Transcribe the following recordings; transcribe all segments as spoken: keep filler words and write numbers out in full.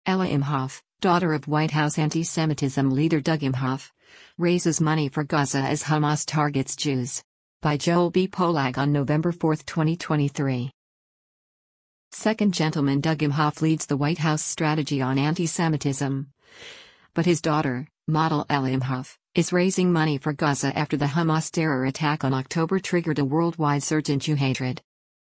Ella Imhoff, daughter of White House anti-Semitism leader Doug Imhoff, raises money for Gaza as Hamas targets Jews. By Joel B. Polak on November fourth, twenty twenty-three. Second gentleman Doug Imhoff leads the White House strategy on anti-Semitism. But his daughter, model Ella Imhoff, is raising money for Gaza after the Hamas terror attack on October triggered a worldwide surge in Jew hatred.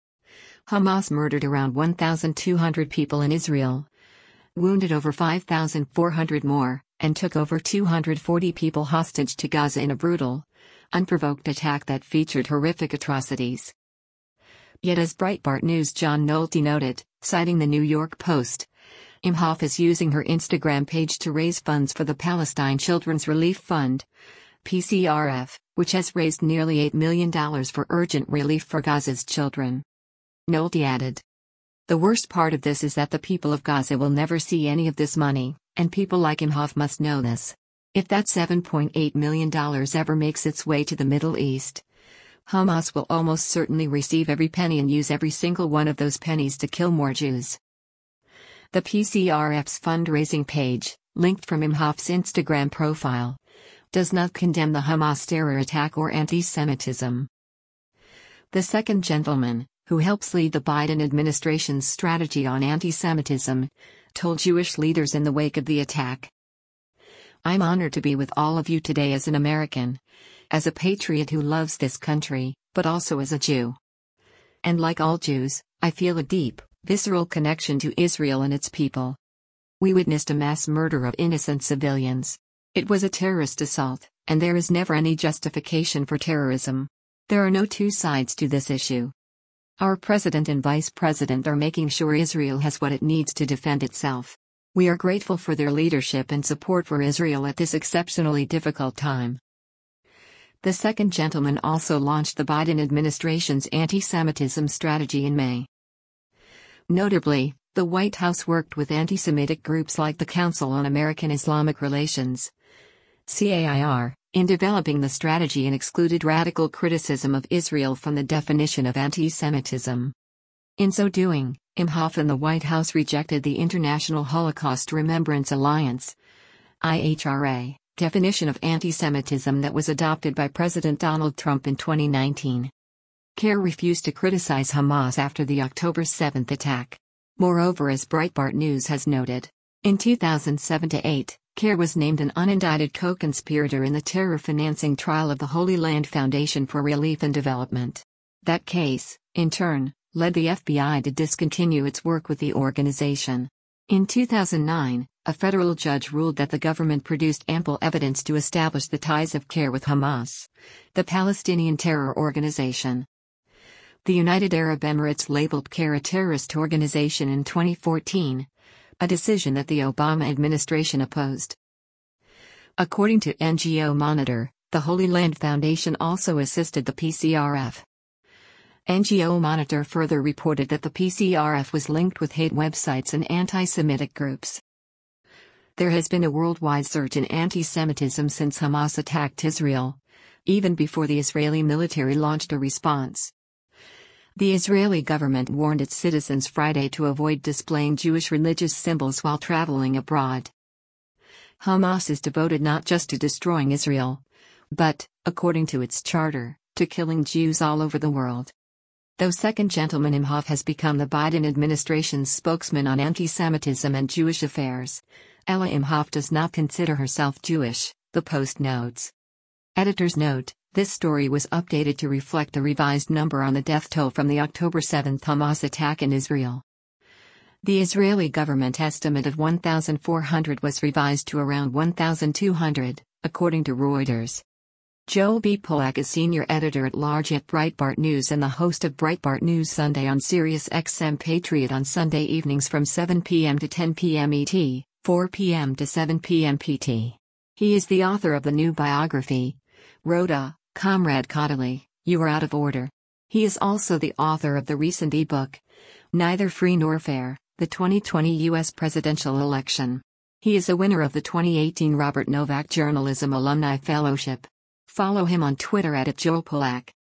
Hamas murdered around one thousand two hundred people in Israel, wounded over five thousand four hundred more, and took over two hundred forty people hostage to Gaza in a brutal, unprovoked attack that featured horrific atrocities. Yet as Breitbart News' John Nolte noted, citing the New York Post, Imhoff is using her Instagram page to raise funds for the Palestine Children's Relief Fund, P C R F, which has raised nearly eight million dollars for urgent relief for Gaza's children. Nolte added, "The worst part of this is that the people of Gaza will never see any of this money, and people like Imhoff must know this. If that seven point eight million dollars ever makes its way to the Middle East, Hamas will almost certainly receive every penny and use every single one of those pennies to kill more Jews." The P C R F's fundraising page, linked from Imhoff's Instagram profile, does not condemn the Hamas terror attack or anti-Semitism. The second gentleman, who helps lead the Biden administration's strategy on anti-Semitism, told Jewish leaders in the wake of the attack, "I'm honored to be with all of you today as an American, as a patriot who loves this country, but also as a Jew. And like all Jews, I feel a deep, visceral connection to Israel and its people. We witnessed a mass murder of innocent civilians. It was a terrorist assault, and there is never any justification for terrorism. There are no two sides to this issue. Our president and vice president are making sure Israel has what it needs to defend itself. We are grateful for their leadership and support for Israel at this exceptionally difficult time." The second gentleman also launched the Biden administration's anti-Semitism strategy in May. Notably, the White House worked with anti-Semitic groups like the Council on American Islamic Relations, C A I R, in developing the strategy and excluded radical criticism of Israel from the definition of anti-Semitism. In so doing, Imhoff and the White House rejected the International Holocaust Remembrance Alliance I H R A definition of anti-Semitism that was adopted by President Donald Trump in twenty nineteen. CAIR refused to criticize Hamas after the October seventh attack. Moreover, as Breitbart News has noted, in two thousand seven to eight, CAIR was named an unindicted co-conspirator in the terror financing trial of the Holy Land Foundation for Relief and Development. That case, in turn, led the F B I to discontinue its work with the organization. In two thousand nine, a federal judge ruled that the government produced ample evidence to establish the ties of CAIR with Hamas, the Palestinian terror organization. The United Arab Emirates labeled CAIR a terrorist organization in twenty fourteen, a decision that the Obama administration opposed. According to N G O Monitor, the Holy Land Foundation also assisted the P C R F. N G O Monitor further reported that the P C R F was linked with hate websites and anti-Semitic groups. There has been a worldwide surge in anti-Semitism since Hamas attacked Israel, even before the Israeli military launched a response. The Israeli government warned its citizens Friday to avoid displaying Jewish religious symbols while traveling abroad. Hamas is devoted not just to destroying Israel, but, according to its charter, to killing Jews all over the world. Though Second Gentleman Imhoff has become the Biden administration's spokesman on anti-Semitism and Jewish affairs, Ella Imhoff does not consider herself Jewish, the Post notes. Editor's note: this story was updated to reflect the revised number on the death toll from the October seventh Hamas attack in Israel. The Israeli government estimate of one thousand four hundred was revised to around one thousand two hundred, according to Reuters. Joel B. Polak is senior editor-at-large at Breitbart News and the host of Breitbart News Sunday on Sirius X M Patriot on Sunday evenings from seven p m to ten p m E T, four p m to seven p m P T. He is the author of the new biography, Rhoda, Comrade Caudaly, You Are Out of Order. He is also the author of the recent e-book, Neither Free Nor Fair, the twenty twenty U S Presidential Election. He is a winner of the twenty eighteen Robert Novak Journalism Alumni Fellowship. Follow him on Twitter at Joel Polak.